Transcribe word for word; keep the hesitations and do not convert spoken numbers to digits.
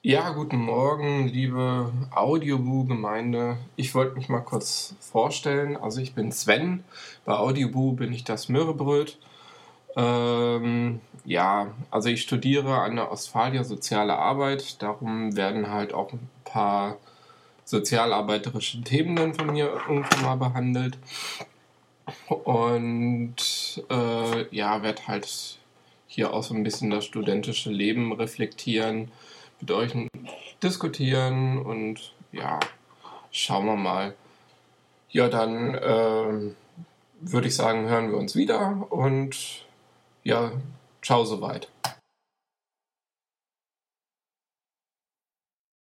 Ja, guten Morgen, liebe Audioboo-Gemeinde. Ich wollte mich mal kurz vorstellen. Also ich bin Sven. Bei Audioboo bin ich das Mürrebröt. Ähm, ja, also ich studiere an der Ostfalia Soziale Arbeit. Darum werden halt auch ein paar sozialarbeiterische Themen dann von mir irgendwann mal behandelt. Und äh, ja, werde halt hier auch so ein bisschen das studentische Leben reflektieren, mit euch diskutieren und ja, schauen wir mal. Ja, dann ähm, würde ich sagen, hören wir uns wieder und ja, ciao soweit.